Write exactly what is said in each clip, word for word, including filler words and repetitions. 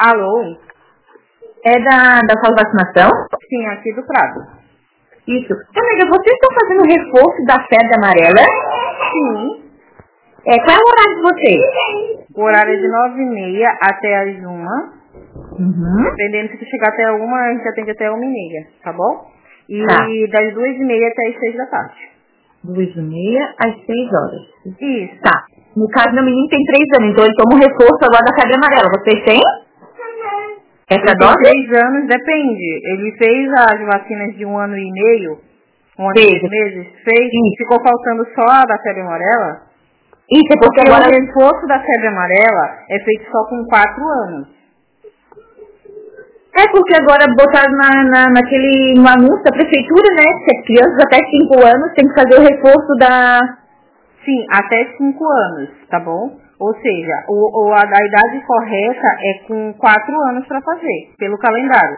Alô? É da, da sua vacinação? Sim, aqui do Prado. Isso. Amiga, vocês estão fazendo reforço da febre amarela? Sim. É, qual é o horário de vocês? O horário é de nove e meia até as uma. Uhum. Dependendo, se tu chegar até uma, a gente atende até uma e meia, tá bom? E Tá. das duas e meia até as seis da tarde. Duas e meia às seis horas. Isso. Tá. No caso, meu menino tem três anos, então ele toma um reforço agora da febre amarela. Vocês têm? Essa Ele tem dose? três anos, depende. Ele fez as vacinas de um ano e meio, um ano e Fez. seis meses, fez, Isso. ficou faltando só a da febre amarela. Isso, é porque Porque agora... o reforço da febre amarela é feito só com quatro anos. É porque agora botaram na, na, naquele, no anúncio da prefeitura, né? Que as crianças até cinco anos têm que fazer o reforço da... Sim, até cinco anos, tá bom? Ou seja, o, o, a, a idade correta é com quatro anos para fazer, pelo calendário.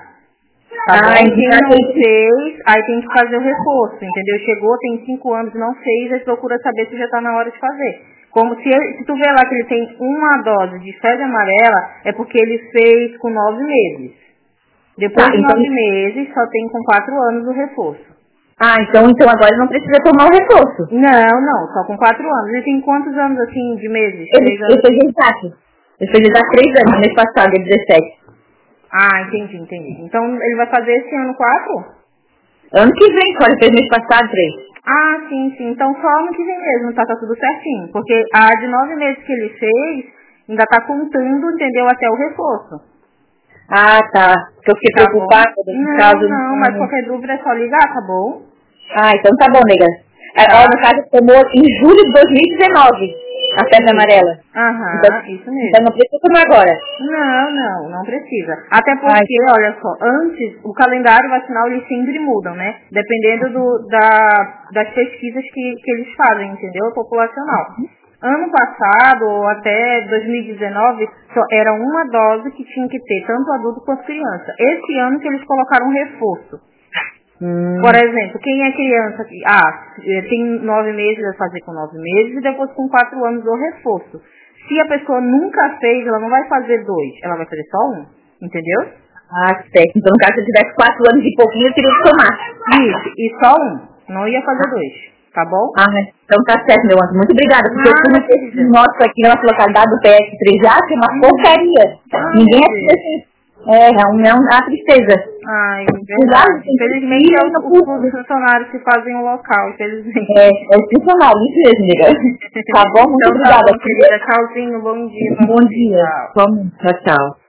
Tá Ah, bom? Quem então não tem que- fez, aí tem que fazer o reforço, entendeu? Chegou, tem cinco anos, não fez, aí procura saber se já tá na hora de fazer. Como se, ele, se tu vê lá que ele tem uma dose de febre amarela, é porque ele fez com nove meses. Depois Tá, de então... nove meses, só tem com quatro anos o reforço. Ah, então, então agora ele não precisa tomar o reforço. Não, não, só com quatro anos. Ele tem quantos anos, assim, de meses? Ele, Três ele anos? fez exato. Ele fez exato três anos, mês passado, dia dezessete. Ah, entendi, entendi. Então, ele vai fazer esse ano quatro? Ano que vem, só ele fez mês passado, três. Ah, sim, sim. Então, só ano que vem mesmo, tá, tá tudo certinho. Porque a de nove meses que ele fez, ainda tá contando, entendeu, até o reforço. Ah, tá. Porque eu fiquei Tá preocupada, bom? no Não, caso... não, mas qualquer dúvida é só ligar, tá bom? Ah, então tá bom, nega. É, Tá. ó, no caso, tomou em julho de dois mil e dezenove, a febre Isso. amarela. Aham, Então, isso então mesmo. não precisa tomar agora. Não, não, não precisa. Até porque, Ai. olha só, antes, o calendário vacinal, eles sempre mudam, né? Dependendo do, da, das pesquisas que, que eles fazem, entendeu? Populacional. Ano passado, ou até dois mil e dezenove, só era uma dose que tinha que ter, tanto adulto quanto criança. Esse ano que eles colocaram um reforço. Hum. Por exemplo, quem é criança, que ah, tem nove meses, vai fazer com nove meses, e depois com quatro anos o reforço. Se a pessoa nunca fez, ela não vai fazer dois, ela vai fazer só um, entendeu? Ah, certo. Então, no caso, se eu tivesse quatro anos e pouquinho, eu teria que tomar. Isso, e só um, não ia fazer dois, tá bom? Ah, então tá certo, meu anjo. Muito obrigada. Porque eu Nada, fui querida. no nosso aqui na nossa localidade do P S três já, que é uma porcaria. Ah, Ninguém meu é Deus. assim. É, é um- é uma tristeza. Ai, Exato, verdade. Infelizmente é os, tem os funcionários que fazem o local, infelizmente. É, é funcionário, isso mesmo, nega. Tá bom? Muito Então tá obrigada. bom, querida. Tchauzinho, bom dia. Bom dia. Tchau. Vamos. Tchau, tchau.